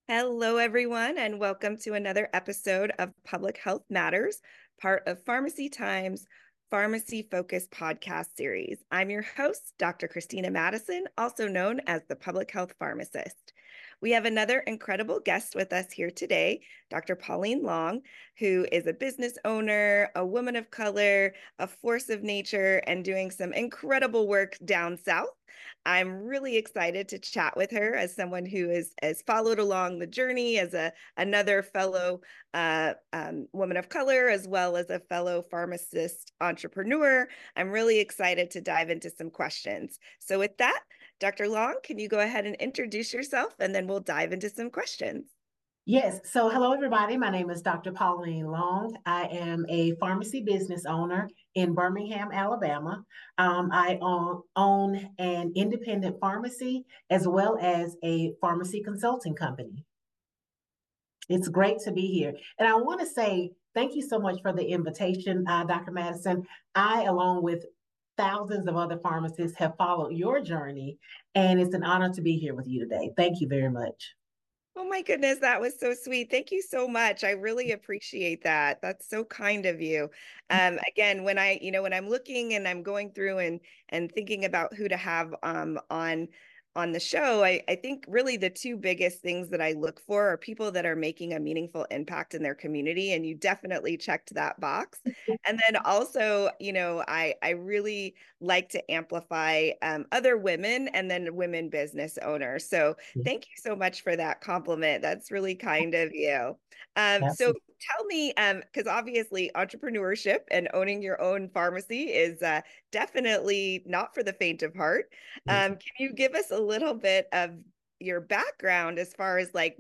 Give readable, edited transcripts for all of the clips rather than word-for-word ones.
Hello, everyone, and welcome to another episode of Public Health Matters, part of Pharmacy Times Pharmacy Focused podcast series. I'm your host, Dr. Christina Madison, also known as the Public Health Pharmacist. We have another incredible guest with us here today, Dr. Pauline Long, who is a business owner, a woman of color, a force of nature, and doing some incredible work down south. I'm really excited to chat with her as someone who has followed along the journey as another fellow woman of color, as well as a fellow pharmacist entrepreneur. I'm really excited to dive into some questions. So with that, Dr. Long, can you go ahead and introduce yourself, and then we'll dive into some questions. Yes. So, hello, everybody. My name is Dr. Pauline Long. I am a pharmacy business owner in Birmingham, Alabama. I own an independent pharmacy as well as a pharmacy consulting company. It's great to be here. And I want to say thank you so much for the invitation, Dr. Madison. I, along with thousands of other pharmacists, have followed your journey, and it's an honor to be here with you today. Thank you very much. Oh my goodness, that was so sweet. Thank you so much. I really appreciate that. That's so kind of you. Again, when I'm looking and I'm going through and thinking about who to have on the show, I think really the two biggest things that I look for are people that are making a meaningful impact in their community, and you definitely checked that box. And then also, I really like to amplify other women and then women business owners. So thank you so much for that compliment. That's really kind of you. So Absolutely. tell me, because obviously entrepreneurship and owning your own pharmacy is definitely not for the faint of heart. Can you give us a little bit of your background as far as like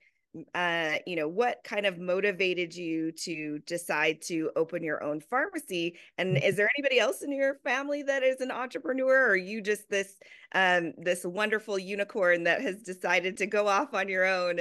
what kind of motivated you to decide to open your own pharmacy? And is there anybody else in your family that is an entrepreneur, or are you just this wonderful unicorn that has decided to go off on your own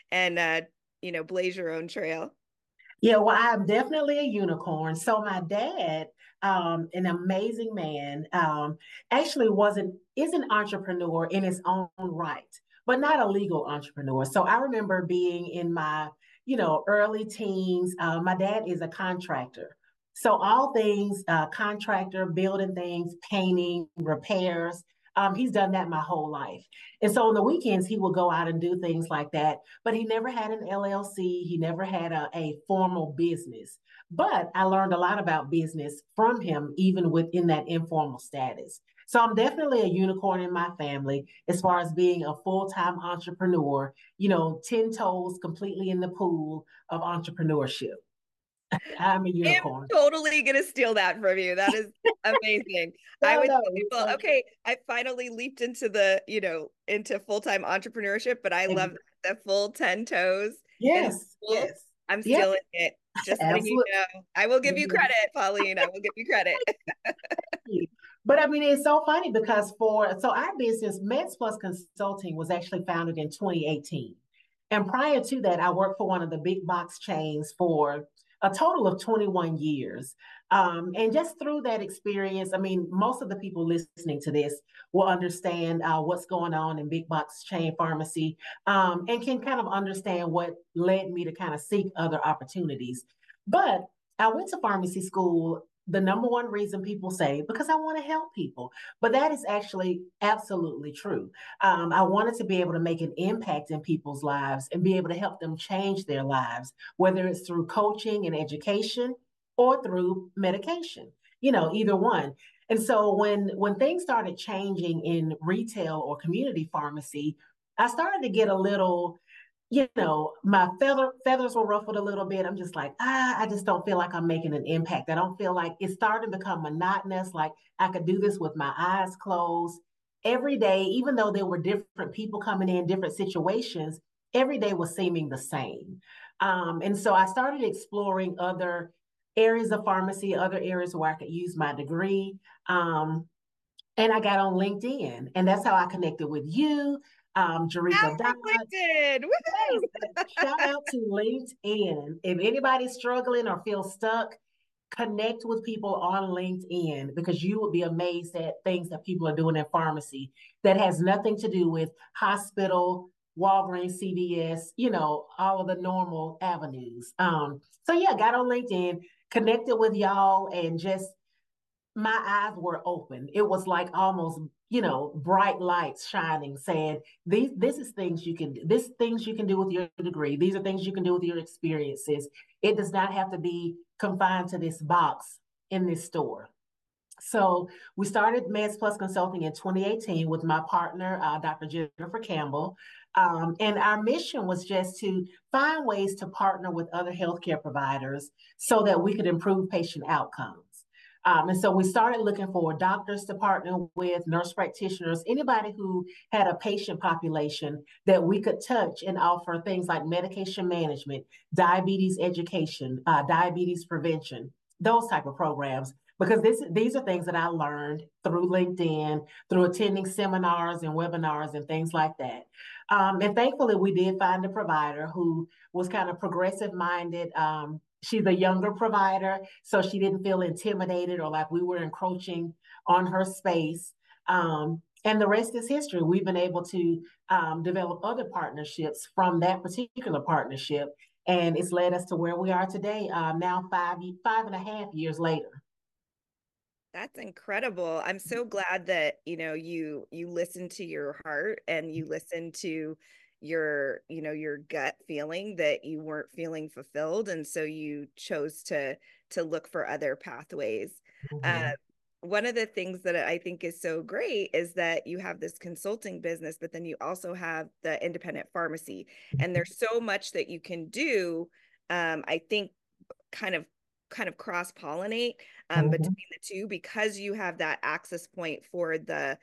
and blaze your own trail? Yeah, well, I'm definitely a unicorn. So my dad, an amazing man, actually is an entrepreneur in his own right, but not a legal entrepreneur. So I remember being in my, early teens. My dad is a contractor. So all things contractor, building things, painting, repairs. He's done that my whole life. And so on the weekends, he will go out and do things like that, but he never had an LLC. He never had a formal business. But I learned a lot about business from him, even within that informal status. So I'm definitely a unicorn in my family as far as being a full-time entrepreneur, 10 toes completely in the pool of entrepreneurship. I'm a I am unicorn. totally gonna steal that from you. That is amazing. I No, would no, tell it's people, okay. okay, I finally leaped into into full-time entrepreneurship, but I love the full 10 toes in the Yes, pool. yes. I'm Yep, stealing it. Just letting you absolutely. know. I will give you credit, Pauline. I will give you credit. But I mean, it's so funny because so our business, Meds Plus Consulting, was actually founded in 2018. And prior to that, I worked for one of the big box chains for a total of 21 years. And just through that experience, I mean, most of the people listening to this will understand what's going on in big box chain pharmacy, and can kind of understand what led me to kind of seek other opportunities. But I went to pharmacy school, the number one reason people say, because I want to help people. But that is actually absolutely true. I wanted to be able to make an impact in people's lives and be able to help them change their lives, whether it's through coaching and education or through medication, either one. And so when things started changing in retail or community pharmacy, I started to get a little, my feathers were ruffled a little bit. I'm just like, I just don't feel like I'm making an impact. I don't feel like it's starting to become monotonous. Like I could do this with my eyes closed every day, even though there were different people coming in, different situations, every day was seeming the same. And so I started exploring other areas of pharmacy, other areas where I could use my degree. And I got on LinkedIn, and that's how I connected with you, Now Jarika we're Dodd. connected. Yes, Woohoo! shout out to LinkedIn. If anybody's struggling or feels stuck, connect with people on LinkedIn because you will be amazed at things that people are doing in pharmacy that has nothing to do with hospital, Walgreens, CVS, all of the normal avenues. So yeah, got on LinkedIn, connected with y'all, and just my eyes were open. It was like almost, bright lights shining, saying, this is things you can do. This things you can do with your degree. These are things you can do with your experiences. It does not have to be confined to this box in this store. So we started Meds Plus Consulting in 2018 with my partner, Dr. Jennifer Campbell. And our mission was just to find ways to partner with other healthcare providers so that we could improve patient outcomes. And so we started looking for doctors to partner with, nurse practitioners, anybody who had a patient population that we could touch and offer things like medication management, diabetes education, diabetes prevention, those type of programs. Because these are things that I learned through LinkedIn, through attending seminars and webinars and things like that. And thankfully, we did find a provider who was kind of progressive minded. She's a younger provider, so she didn't feel intimidated or like we were encroaching on her space. And the rest is history. We've been able to develop other partnerships from that particular partnership, and it's led us to where we are today, now 5.5 years later. That's incredible. I'm so glad that, you listen to your heart and you listen to your gut feeling that you weren't feeling fulfilled. And so you chose to look for other pathways. Uh, Mhm. one of the things that I think is so great is that you have this consulting business, but then you also have the independent pharmacy. And there's so much that you can do, I think, kind of cross pollinate Mhm. between the two, because you have that access point for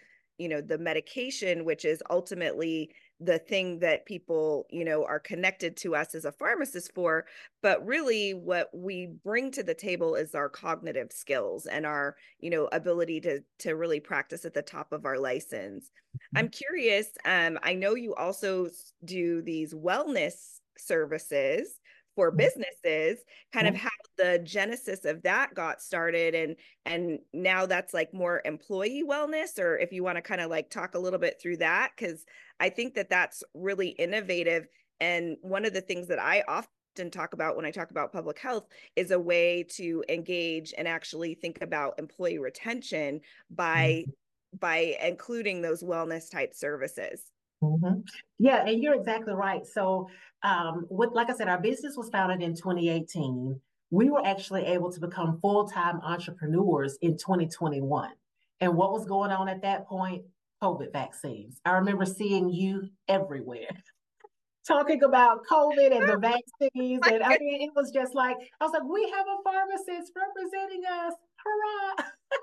the medication, which is ultimately the thing that people are connected to us as a pharmacist for. But really what we bring to the table is our cognitive skills and our ability to really practice at the top of our license. I'm curious, I know you also do these wellness services for businesses, kind of Mhm. how the genesis of that got started, and now that's like more employee wellness, or if you want to kind of like talk a little bit through that, because I think that that's really innovative. And one of the things that I often talk about when I talk about public health is a way to engage and actually think about employee retention by Mhm. including those wellness type services. Mhm. Yeah, and you're exactly right. So, like I said, our business was founded in 2018. We were actually able to become full-time entrepreneurs in 2021. And what was going on at that point? COVID vaccines. I remember seeing you everywhere talking about COVID and the vaccines. And I mean, it was just like, I was like, we have a pharmacist representing us. Hurrah.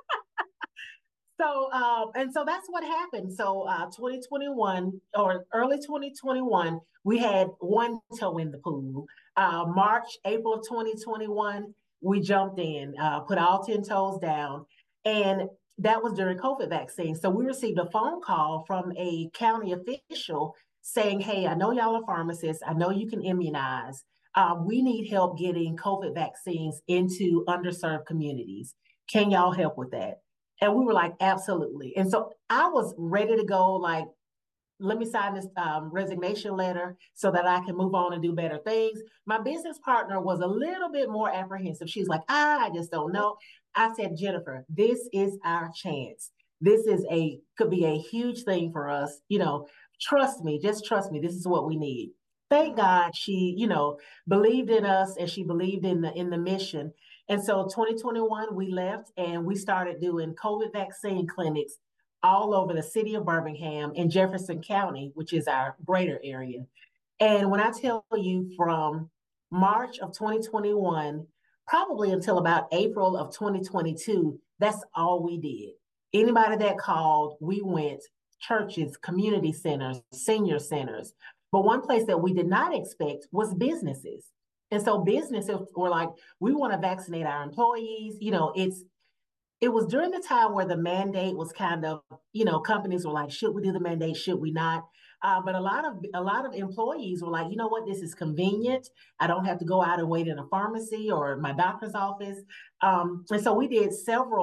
And so that's what happened. So 2021 or early 2021, we had one toe in the pool. March, April of 2021, we jumped in, put all 10 toes down. And that was during COVID vaccine. So we received a phone call from a county official saying, hey, I know y'all are pharmacists. I know you can immunize. We need help getting COVID vaccines into underserved communities. Can y'all help with that? And we were like, absolutely. And so I was ready to go, like, let me sign this resignation letter so that I can move on and do better things. My business partner was a little bit more apprehensive. She's like, I just don't know. I said, Jennifer, this is our chance. Could be a huge thing for us. Trust me, just trust me. This is what we need. Thank God she, believed in us and she believed in the mission. And so 2021, we left and we started doing COVID vaccine clinics all over the city of Birmingham and Jefferson County, which is our greater area. And when I tell you from March of 2021, probably until about April of 2022, that's all we did. Anybody that called, we went, churches, community centers, senior centers. But one place that we did not expect was businesses. And so businesses were like, we want to vaccinate our employees. It was during the time where the mandate was kind of, companies were like, should we do the mandate? Should we not? But a lot of employees were like, you know what, this is convenient. I don't have to go out and wait in a pharmacy or my doctor's office. And so we did several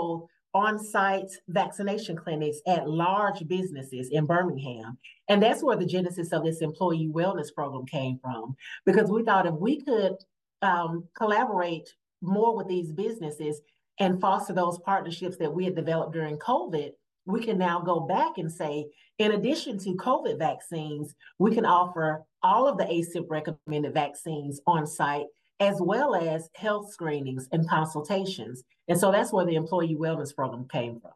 on-site vaccination clinics at large businesses in Birmingham. And that's where the genesis of this employee wellness program came from, because we thought if we could collaborate more with these businesses and foster those partnerships that we had developed during COVID, we can now go back and say, in addition to COVID vaccines, we can offer all of the ACIP recommended vaccines on site, as well as health screenings and consultations. And so that's where the employee wellness program came from.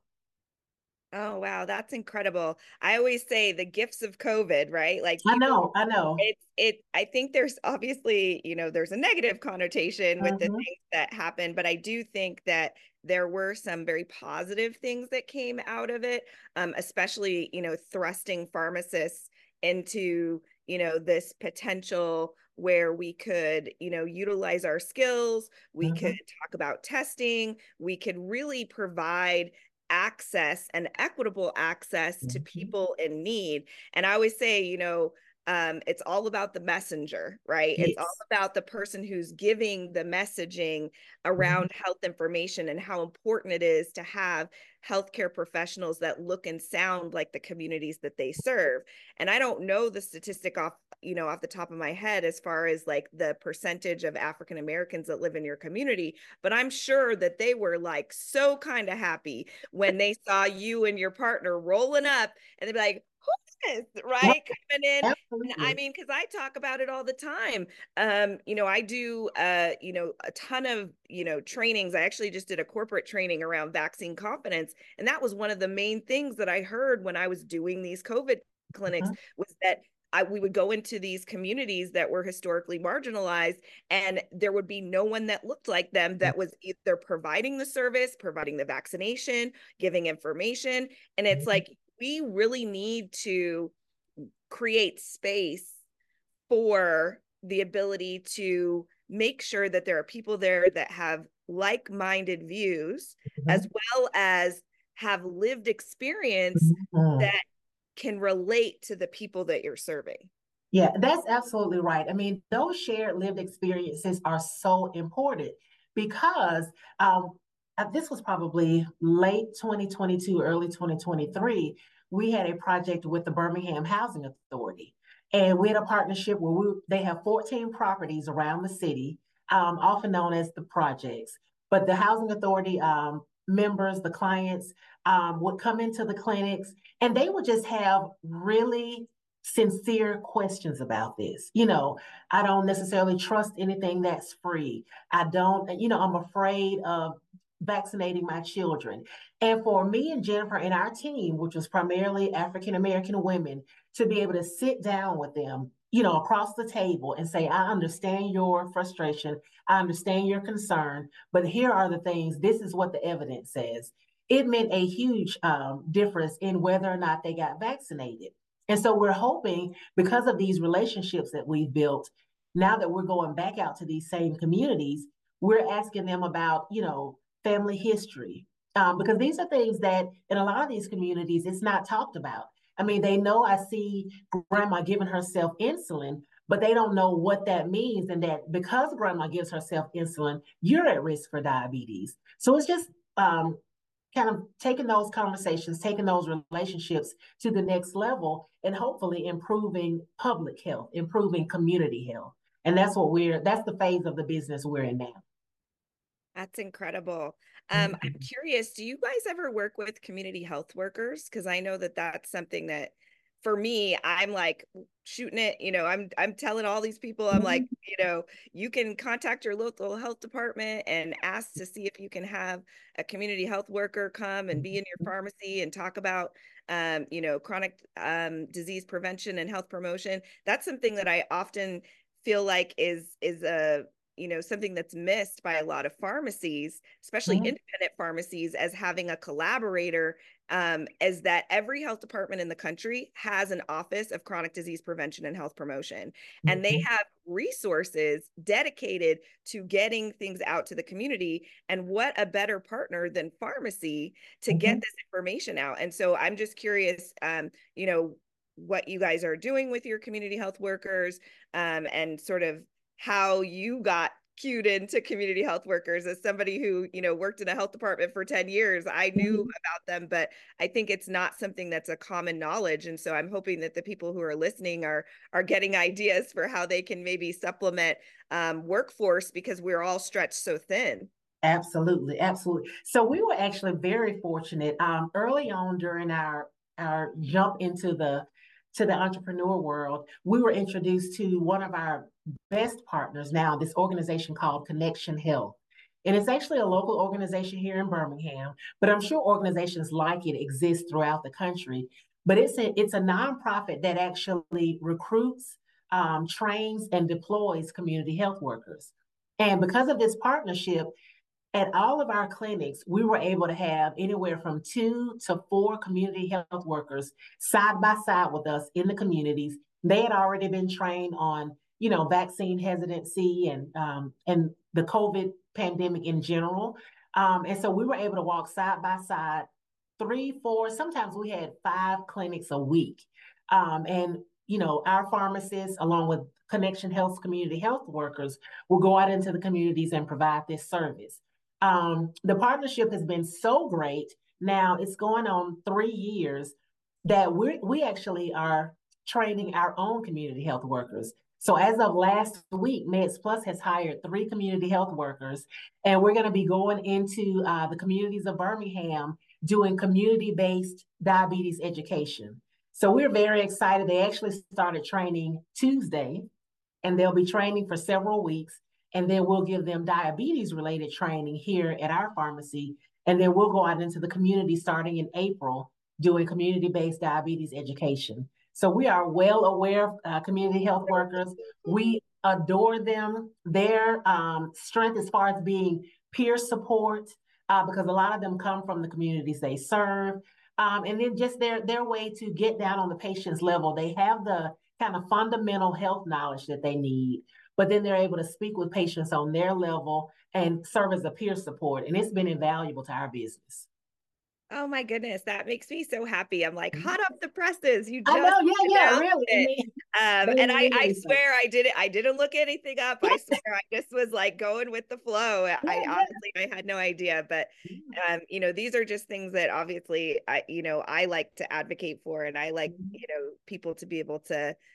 Oh, wow, that's incredible. I always say the gifts of COVID, right? Like I people, know, I know. I think there's obviously, there's a negative connotation with the Mhm. things that happened, but I do think that there were some very positive things that came out of it, especially, thrusting pharmacists into, this potential where we could, utilize our skills, we could Mhm. talk about testing, we could really provide access and equitable access to Mhm. people in need. And I always say, it's all about the messenger, right? It's all Yes. about the person who's giving the messaging Mhm. around health information and how important it is to have healthcare professionals that look and sound like the communities that they serve. And I don't know the statistic off the top of my head as far as like the percentage of African Americans that live in your community, but I'm sure that they were like so kind of happy when they saw you and your partner rolling up and they'd be like, who is this? Right. Right? Coming in. And I Absolutely. mean, because I talk about it all the time. I do a ton of, trainings. I actually just did a corporate training around vaccine confidence. And that was one of the main things that I heard when I was doing these COVID clinics Mhm. was that we would go into these communities that were historically marginalized, and there would be no one that looked like them that was either providing the service, providing the vaccination, giving information. And it's Mhm. like, we really need to create space for the ability to make sure that there are people there that have like-minded views as Mhm. well as have lived experience Mhm. that can relate to the people that you're serving. Yeah, that's absolutely right. I mean, those shared lived experiences are so important because this was probably late 2022, early 2023. We had a project with the Birmingham Housing Authority, and we had a partnership where they have 14 properties around the city, often known as the projects. But the Housing Authority members, the clients, would come into the clinics, and they would just have really sincere questions about this. I don't necessarily trust anything that's free. I don't, I'm afraid of vaccinating my children. And for me and Jennifer and our team, which was primarily African American women, to be able to sit down with them, across the table and say, I understand your frustration, I understand your concern, but here are the things, this is what the evidence says. It meant a huge difference in whether or not they got vaccinated. And so we're hoping, because of these relationships that we've built, now that we're going back out to these same communities, we're asking them about, family history. Because these are things that in a lot of these communities, it's not talked about. I mean, they know I see grandma giving herself insulin, but they don't know what that means. And that because grandma gives herself insulin, you're at risk for diabetes. So it's just kind of taking those conversations, taking those relationships to the next level, and hopefully improving public health, improving community health. And that's the phase of the business we're in now. That's incredible. I'm Mhm. curious, do you guys ever work with community health workers? Because I know that that's something that for me, I'm like shooting it, I'm telling all these people, I'm like, Mhm. you can contact your local health department and ask to see if you can have a community health worker come and be in your pharmacy and talk about chronic disease prevention and health promotion. That's something that I often feel like is a something that's missed by a lot of pharmacies, especially Mhm. independent pharmacies, as having a collaborator, is that every health department in the country has an office of chronic disease prevention and health promotion. And they Mhm. have resources dedicated to getting things out to the community. And what a better partner than pharmacy to get Mhm. this information out. And so I'm just curious, what you guys are doing with your community health workers, and sort of how you got cued into community health workers as somebody who, worked in a health department for 10 years. I knew Mhm. about them, but I think it's not something that's a common knowledge. And so I'm hoping that the people who are listening are getting ideas for how they can maybe supplement workforce because we're all stretched so thin. Absolutely, absolutely. So we were actually very fortunate early on during our jump into the entrepreneur world. We were introduced to one of our best partners now, this organization called Connection Health. And it's actually a local organization here in Birmingham, but I'm sure organizations like it exist throughout the country. But it's a nonprofit that actually recruits, trains, and deploys community health workers. And because of this partnership, at all of our clinics, we were able to have anywhere from 2 to 4 community health workers side by side with us in the communities. They had already been trained on, vaccine hesitancy and the COVID pandemic in general. And so we were able to walk side by side, 3, 4, sometimes we had 5 clinics a week. And our pharmacists, along with Connection Health's community health workers, will go out into the communities and provide this service. The partnership has been so great. Now it's going on 3 years that we actually are training our own community health workers. So as of last week, Meds Plus has hired 3 community health workers, and we're going to be going into the communities of Birmingham doing community-based diabetes education. So we're very excited. They actually started training Tuesday, and they'll be training for several weeks. And then we'll give them diabetes related training here at our pharmacy. And then we'll go out into the community starting in April doing community based diabetes education. So we are well aware of community health workers. We adore them, their strength as far as being peer support, because a lot of them come from the communities they serve. And then just their way to get down on the patient's level. They have the kind of fundamental health knowledge that they need, but then they're able to speak with patients on their level and serve as a peer support. And it's been invaluable to our business. Oh my goodness, that makes me so happy. I'm like hot off the presses. You I just know, yeah, announced really. I it. mean, And I really, swear I didn't look anything up. I swear I just was like going with the flow. I yeah, honestly I had no idea, but yeah. these are just things that obviously I like to advocate for, and I like, Mhm. people to be able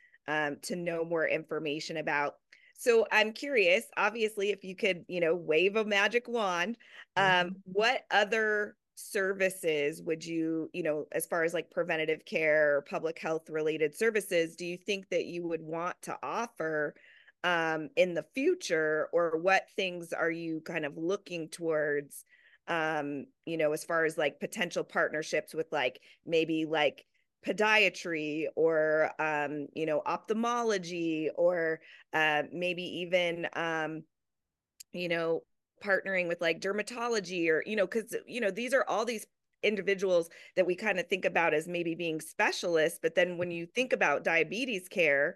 to know more information about. So I'm curious, obviously, if you could, wave a magic wand, Mhm. what other services would you, as far as like preventative care or public health related services, do you think that you would want to offer in the future, or what things are you kind of looking towards, as far as like potential partnerships with like maybe like podiatry or ophthalmology, or maybe even you know partnering with like dermatology, or because these are all these individuals that we kind of think about as maybe being specialists, but then when you think about diabetes care,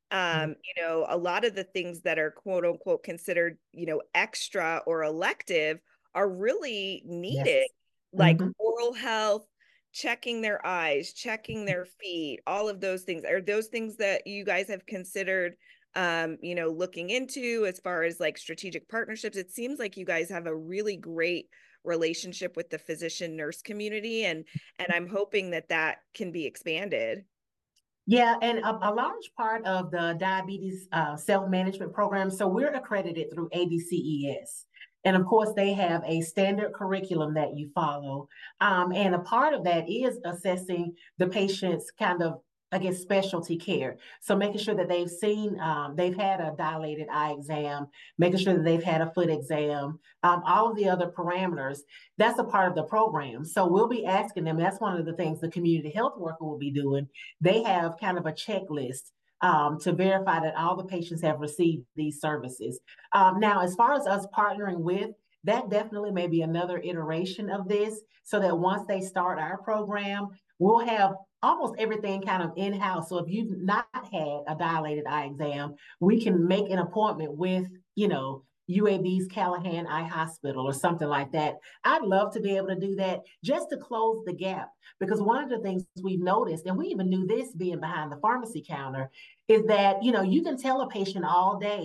a lot of the things that are quote unquote considered, extra or elective are really needed, Yes. like Mhm. oral health, checking their eyes, checking their feet, all of those things. Are those things that you guys have considered, looking into as far as like strategic partnerships? It seems like you guys have a really great relationship with the physician nurse community, and I'm hoping that that can be expanded. Yeah, and a large part of the diabetes self-management program, so we're accredited through ADCES. And of course, they have a standard curriculum that you follow. And a part of that is assessing the patient's kind of, I guess, specialty care. So making sure that they've had a dilated eye exam, making sure that they've had a foot exam, all of the other parameters. That's a part of the program. So we'll be asking them, that's one of the things the community health worker will be doing. They have kind of a checklist to verify that all the patients have received these services. Now, as far as us partnering with, that definitely may be another iteration of this, so that once they start our program, we'll have almost everything kind of in-house. So if you've not had a dilated eye exam, we can make an appointment with, UAB's Callahan Eye Hospital or something like that. I'd love to be able to do that just to close the gap, because one of the things we've noticed, and we even knew this being behind the pharmacy counter, is that, you can tell a patient all day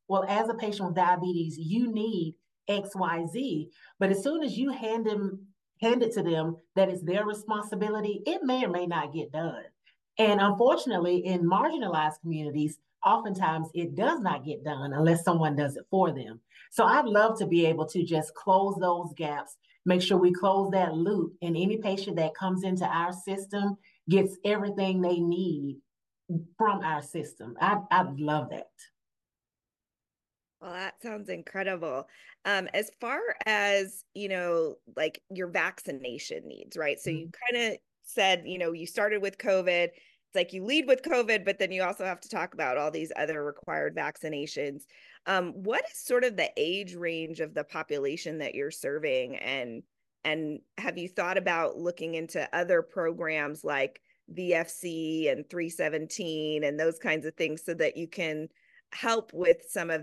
well, as a patient with diabetes, you need XYZ. But as soon as you hand it to them that it's their responsibility, it may or may not get done. And unfortunately, in marginalized communities, oftentimes it does not get done unless someone does it for them. So I'd love to be able to just close those gaps, make sure we close that loop, and any patient that comes into our system gets everything they need from our system. I'd love that. Well, that sounds incredible. As far as, like your vaccination needs, right? So you kind of said, you started with COVID. It's like you lead with COVID, but then you also have to talk about all these other required vaccinations. What is sort of the age range of the population that you're serving? And have you thought about looking into other programs like VFC and 317 and those kinds of things so that you can help with some of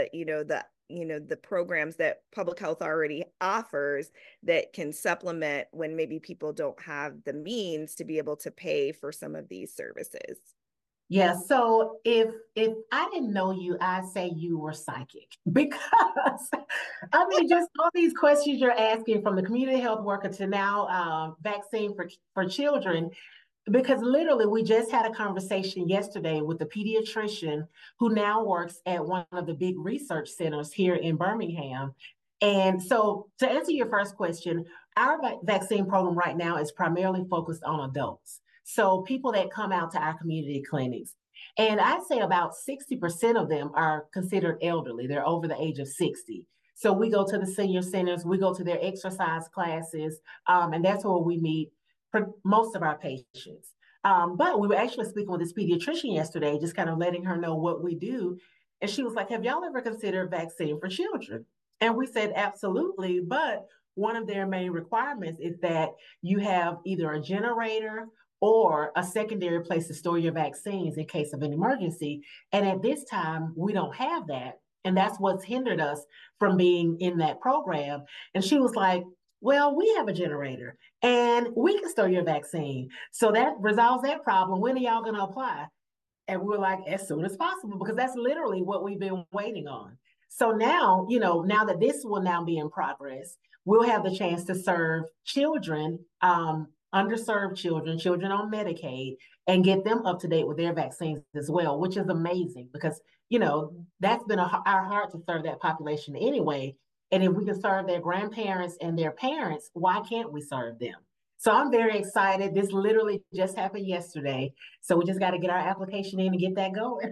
the programs that public health already offers that can supplement when maybe people don't have the means to be able to pay for some of these services? Yeah, so if I didn't know you, I'd say you were psychic because I mean, just all these questions you're asking from the community health worker to now vaccine for children. Because literally, we just had a conversation yesterday with a pediatrician who now works at one of the big research centers here in Birmingham. And so, to answer your first question, our vaccine program right now is primarily focused on adults. So, people that come out to our community clinics. And I'd say about 60% of them are considered elderly. They're over the age of 60. So, we go to the senior centers, we go to their exercise classes, and that's where we meet for most of our patients. But we were actually speaking with this pediatrician yesterday, just kind of letting her know what we do. And she was like, have y'all ever considered vaccine for children? And we said, absolutely. But one of their main requirements is that you have either a generator or a secondary place to store your vaccines in case of an emergency. And at this time, we don't have that. And that's what's hindered us from being in that program. And she was like, well, we have a generator and we can store your vaccine. So that resolves that problem. When are y'all going to apply? And we're like, as soon as possible, because that's literally what we've been waiting on. So now, now that this will now be in progress, we'll have the chance to serve children, underserved children, children on Medicaid, and get them up to date with their vaccines as well, which is amazing because, that's been our heart to serve that population anyway. And if we can serve their grandparents and their parents, why can't we serve them? So I'm very excited. This literally just happened yesterday. So we just got to get our application in and get that going.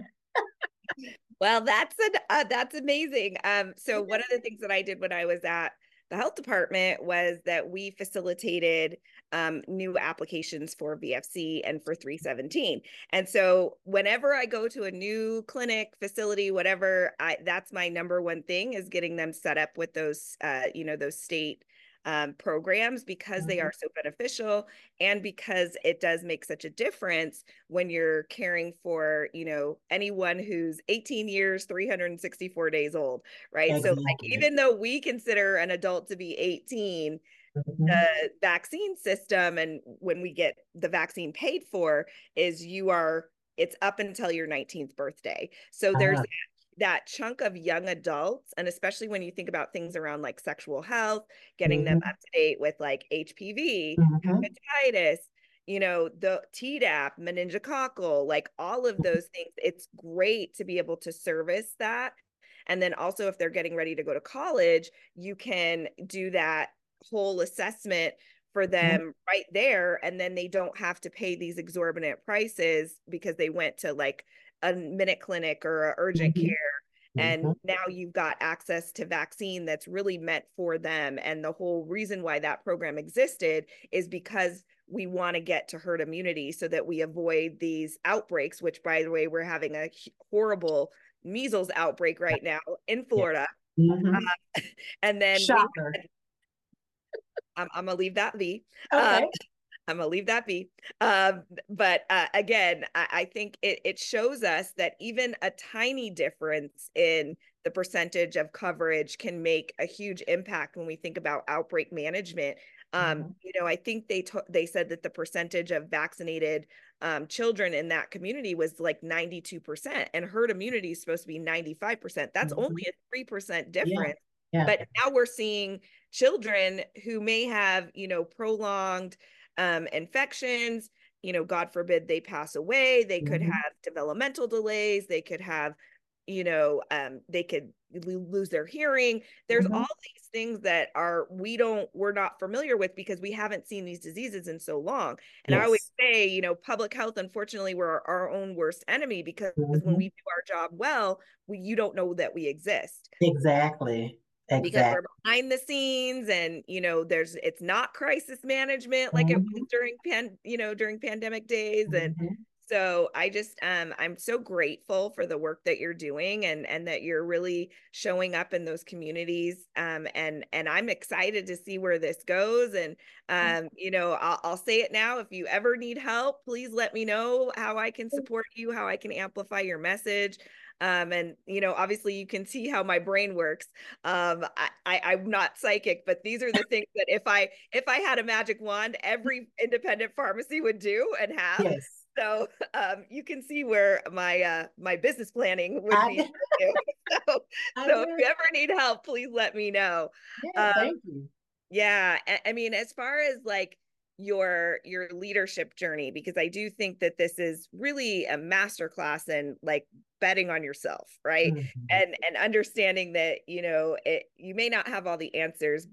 Well, that's amazing. So one of the things that I did when I was at the health department was that we facilitated new applications for VFC and for 317. And so whenever I go to a new clinic, facility, whatever, that's my number one thing is getting them set up with those, those state programs because they are so beneficial and because it does make such a difference when you're caring for, anyone who's 18 years, 364 days old, right? Exactly. So like, even though we consider an adult to be 18, the vaccine system and when we get the vaccine paid for is it's up until your 19th birthday. So there's that chunk of young adults, and especially when you think about things around like sexual health, getting them up to date with like HPV, hepatitis, the Tdap, meningococcal, like all of those things. It's great to be able to service that. And then also if they're getting ready to go to college, you can do that whole assessment for them right there. And then they don't have to pay these exorbitant prices because they went to like a minute clinic or a urgent care. And now you've got access to vaccine that's really meant for them. And the whole reason why that program existed is because we want to get to herd immunity so that we avoid these outbreaks, which by the way, we're having a horrible measles outbreak right now in Florida. And then I'm gonna leave that be. Okay. I'm gonna leave that be. But again, I think it shows us that even a tiny difference in the percentage of coverage can make a huge impact when we think about outbreak management I think they said that the percentage of vaccinated children in that community was like 92%, and herd immunity is supposed to be 95%. That's Mhm. only a 3% Yeah. difference. Yeah. But now we're seeing children who may have, prolonged infections, God forbid they pass away. They could Mhm. have developmental delays. They could have, they could lose their hearing. There's Mhm. all these things that we're not familiar with because we haven't seen these diseases in so long. And I always Yes. say, public health, unfortunately, we're our own worst enemy, because when Mhm. we do our job well, you don't know that we exist Exactly. because we're Exactly. behind the scenes, and it's not crisis management like it was Mhm. during pandemic days. And Mhm. so I'm so grateful for the work that you're doing, and that you're really showing up in those communities, and I'm excited to see where this goes. And I'll say it now: if you ever need help, please let me know how I can support you, how I can amplify your message. And obviously you can see how my brain works. I'm not psychic, but these are the things that if I had a magic wand, every independent pharmacy would do and have. Yes. So you can see where my business planning would I be. do. So, I so if you do. ever need help, please let me know. Yeah, Um, thank you. yeah, I mean, as far as like your leadership journey, because I do think that this is really a masterclass in like betting on yourself, right? Mhm. And understanding that, you may not have all the answers,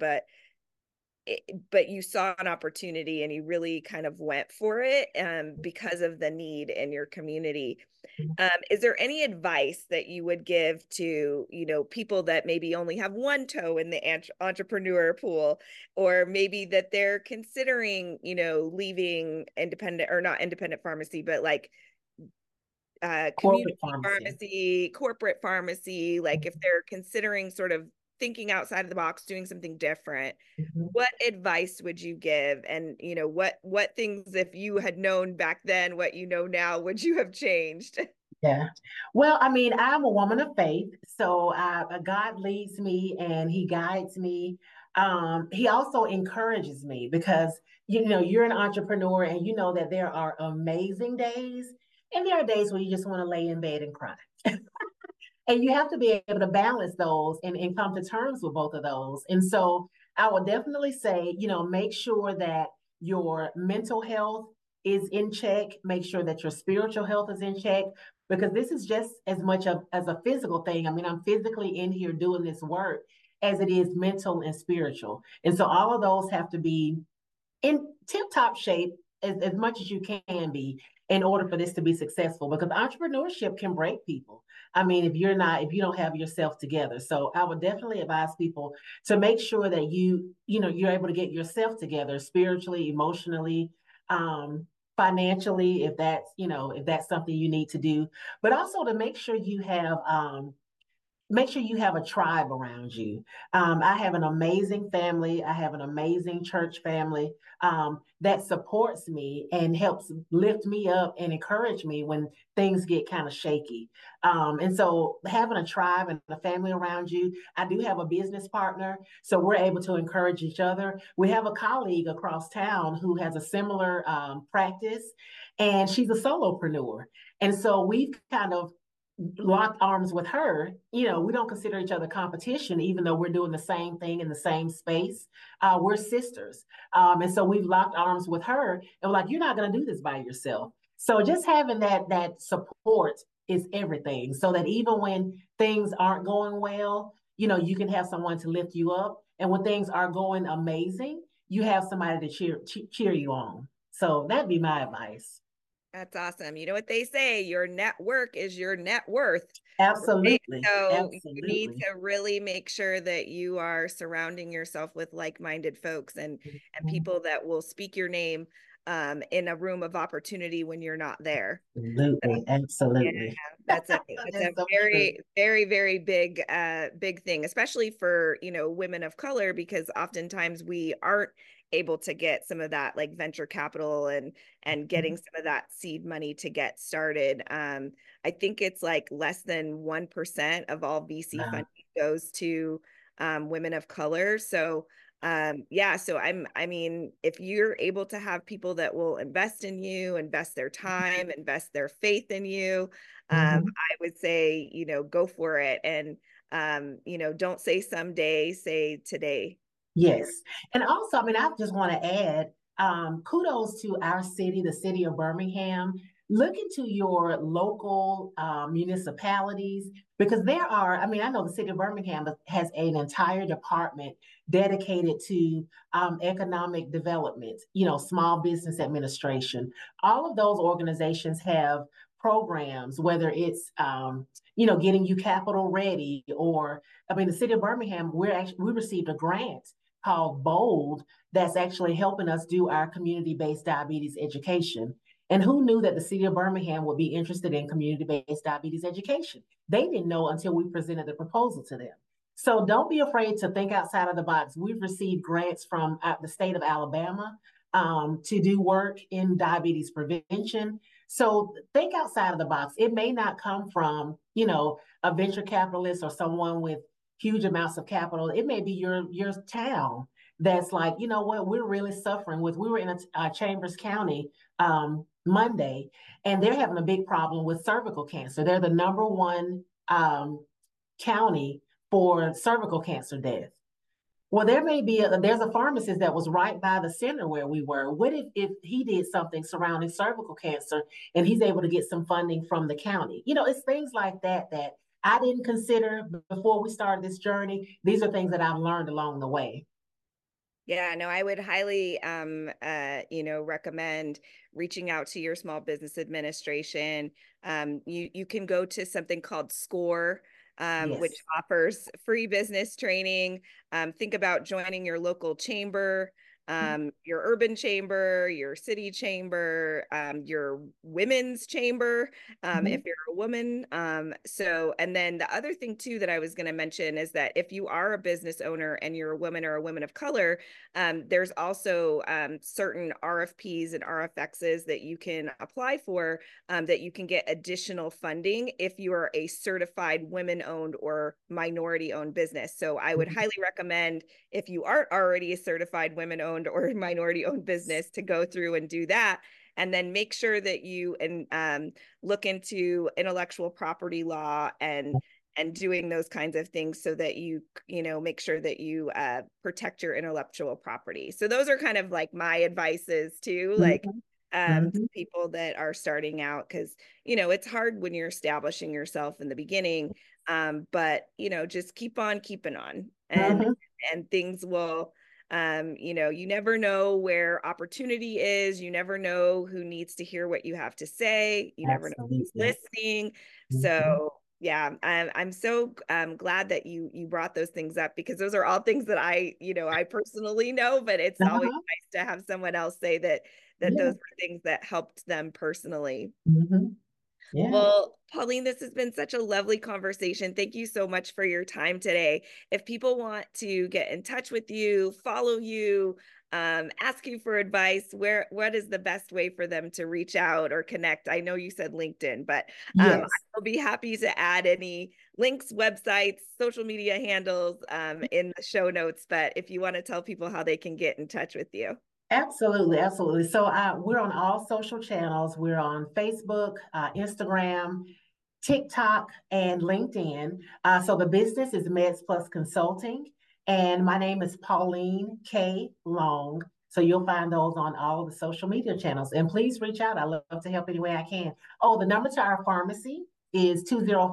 but you saw an opportunity and you really kind of went for it, because of the need in your community. Is there any advice that you would give to, people that maybe only have one toe in the entrepreneur pool, or maybe that they're considering, leaving independent, or not independent pharmacy, but like Corporate community pharmacy. pharmacy, corporate pharmacy, like if they're considering sort of thinking outside of the box, doing something different, Mhm. what advice would you give? And what things, if you had known back then what you know now, would you have changed? Yeah. Well, I mean, I'm a woman of faith, so God leads me and He guides me. He also encourages me because you're an entrepreneur and you know that there are amazing days and there are days where you just want to lay in bed and cry. And you have to be able to balance those and come to terms with both of those. And so I would definitely say, make sure that your mental health is in check, make sure that your spiritual health is in check, because this is just as much of as a physical thing. I mean, I'm physically in here doing this work as it is mental and spiritual. And so all of those have to be in tip top shape as much as you can be in order for this to be successful, because entrepreneurship can break people. I mean, if you don't have yourself together. So I would definitely advise people to make sure that you're able to get yourself together spiritually, emotionally, financially, if that's something you need to do, but also to make sure you have a tribe around you. I have an amazing family. I have an amazing church family that supports me and helps lift me up and encourage me when things get kind of shaky. And so, having a tribe and a family around you, I do have a business partner, so we're able to encourage each other. We have a colleague across town who has a similar practice, and she's a solopreneur. And so, we've kind of locked arms with her. We don't consider each other competition, even though we're doing the same thing in the same space. We're sisters. And so we've locked arms with her and we're like, you're not going to do this by yourself. So just having that support is everything. So that even when things aren't going well, you can have someone to lift you up. And when things are going amazing, you have somebody to cheer you on. So that'd be my advice. That's awesome. You know what they say, your network is your net worth, right? Absolutely. So you need Absolutely. to really make sure that you are surrounding yourself with like-minded folks, and people that will speak your name in a room of opportunity when you're not there. Absolutely, Yeah, absolutely. that's a That's so true. very, very, very big thing, especially for, women of color, because oftentimes we aren't able to get some of that like venture capital, and getting some of that seed money to get started. I think it's like less than 1% of all VC Wow. funding goes to women of color. So Yeah, so I mean, if you're able to have people that will invest in you, invest their time, invest their faith in you, Mhm. I would say, go for it. And, don't say someday, say today. You're Yes. And also, I mean, I just want to add kudos to our city, the city of Birmingham. Look into your local municipalities because there are, I mean, I know the city of Birmingham has an entire department dedicated to economic development, small business administration. All of those organizations have programs, whether it's, getting you capital ready or, I mean, the city of Birmingham, we received a grant called Bold that's actually helping us do our community-based diabetes education. And who knew that the city of Birmingham would be interested in community-based diabetes education? They didn't know until we presented the proposal to them. So don't be afraid to think outside of the box. We've received grants from the state of Alabama to do work in diabetes prevention. So think outside of the box. It may not come from, a venture capitalist or someone with huge amounts of capital. It may be your town that's like, you know what, we're really suffering with. We were in Chambers County Monday, and they're having a big problem with cervical cancer. They're the number one county for cervical cancer death. Well, there may be there's a pharmacist that was right by the center where we were. What if he did something surrounding cervical cancer and he's able to get some funding from the county? It's things like that I didn't consider before we started this journey. These are things that I've learned along the way. Yeah, no, I would highly recommend reaching out to your small business administration. You can go to something called SCORE, which Yes. offers free business training. Think about joining your local chamber, your urban chamber, your city chamber, your women's chamber, if Mhm. you're a woman. And then the other thing too that I was going to mention is that if you are a business owner and you're a woman or a woman of color, there's also certain RFPs and RFXs that you can apply for, that you can get additional funding if you are a certified women-owned or minority-owned business. So I would highly recommend, if you aren't already a certified women-owned or minority-owned business, to go through and do that. And then make sure that you look into intellectual property law and doing those kinds of things so that you make sure that you protect your intellectual property. So those are kind of like my advices too, like Mhm. to Mhm. people that are starting out, because it's hard when you're establishing yourself in the beginning, but just keep on keeping on, Mhm. and things will, you never know where opportunity is. You never know who needs to hear what you have to say. You never know who's Absolutely. listening. Mhm. So yeah, I'm so glad that you brought those things up, because those are all things that I personally know, but it's always Uh-huh. nice to have someone else say that Yeah. those were things that helped them personally. Mhm. Yeah. Well, Pauline, this has been such a lovely conversation. Thank you so much for your time today. If people want to get in touch with you, follow you, ask you for advice, what is the best way for them to reach out or connect? I know you said LinkedIn, but Yes. I'll be happy to add any links, websites, social media handles in the show notes. But if you want to tell people how they can get in touch with you. Absolutely, absolutely. So we're on all social channels. We're on Facebook, Instagram, TikTok, and LinkedIn. So the business is Meds Plus Consulting, and my name is Pauline K. Long. So you'll find those on all of the social media channels. And please reach out. I love to help any way I can. Oh, the number to our pharmacy is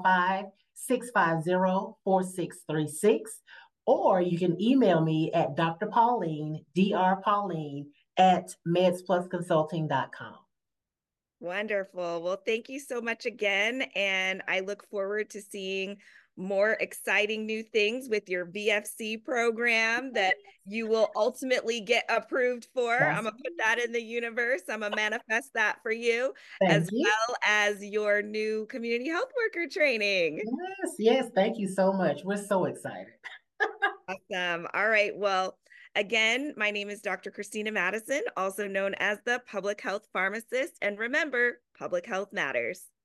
205-650-4636. Or you can email me at Dr. Pauline, Dr. Pauline at medsplusconsulting.com. Wonderful. Well, thank you so much again. And I look forward to seeing more exciting new things with your VFC program that you will ultimately get approved for. I'm That's going to put that in the universe. I'm going to manifest that for you, as Thank you. well as your new community health worker training. Yes, yes. Thank you so much. We're so excited. Awesome. All right. Well, again, my name is Dr. Christina Madison, also known as the public health pharmacist. And remember, public health matters.